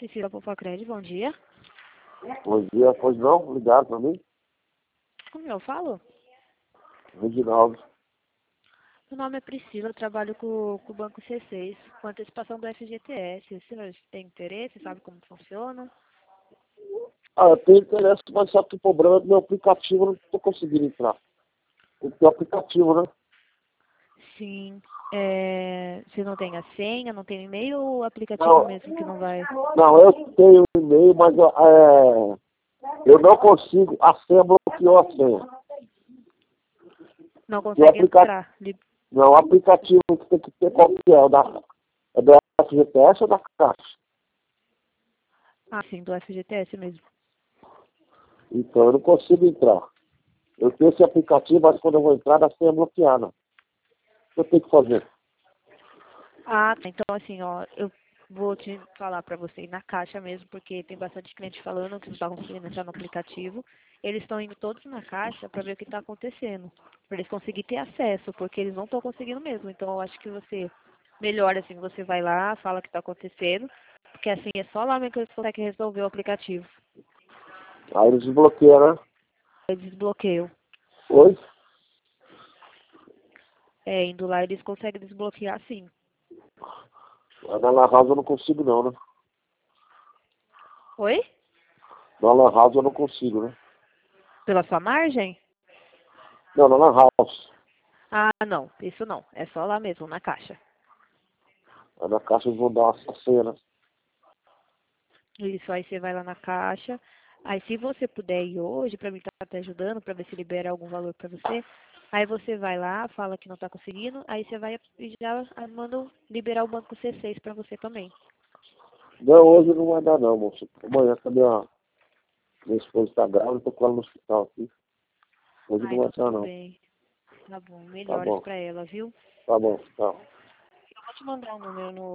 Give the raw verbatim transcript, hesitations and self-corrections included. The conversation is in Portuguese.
Cecília Popacred, bom dia. Bom dia, pois não? Ligaram para mim? Como eu falo? Reginaldo. Meu nome é Priscila, eu trabalho com, com o Banco C seis, com antecipação do F G T S. O senhor tem interesse, sabe como funciona? Ah, eu tenho interesse, mas só que o problema é que meu aplicativo eu não estou conseguindo entrar. Tem que ter aplicativo, né? Sim. É, você não tem a senha, não tem e-mail ou o aplicativo Não, mesmo que não vai? não, eu tenho um e-mail, mas é, eu não consigo. A senha bloqueou a senha. Não E o consegue aplica... entrar? Li- Não, o aplicativo que tem que ter qual que é? O da... É do F G T S ou da Caixa? Ah, sim, do F G T S mesmo. Então eu não consigo entrar. Eu tenho esse aplicativo, mas quando eu vou entrar, a senha é bloqueada. O que eu tenho que fazer? Ah, tá. Então assim, ó, eu vou te falar pra você ir na caixa mesmo, porque tem bastante cliente falando que não está conseguindo entrar no aplicativo. Eles estão indo todos na caixa pra ver o que está acontecendo, pra eles conseguirem ter acesso, porque eles não estão conseguindo mesmo. Então eu acho que você, melhor assim, você vai lá, fala o que está acontecendo, porque assim, é só lá mesmo que eles conseguem resolver o aplicativo. Aí eles desbloqueiam, né? Eles desbloqueiam. Oi? É, indo lá eles conseguem desbloquear sim. Na Lan House eu não consigo não, né? Oi? Na Lan House eu não consigo, né? Pela sua margem? Não, na Lan House. Ah, não, isso não. É só lá mesmo, na caixa. Aí na caixa eles vão dar uma senha, né? Isso, aí você vai lá na caixa. Aí se você puder ir hoje, pra mim tá te ajudando, pra ver se libera algum valor pra você. Aí você vai lá, fala que não tá conseguindo, aí você vai e já manda liberar o banco C seis pra você também. Não, hoje não vai dar não, moço. Amanhã também a minha esposa está grávida, eu tô com ela no hospital aqui. Hoje Ah, não vai então dar tudo não. bem. Tá bom, Tá melhoras bom, pra ela, viu? tá bom, tá. Eu vou te mandar o número no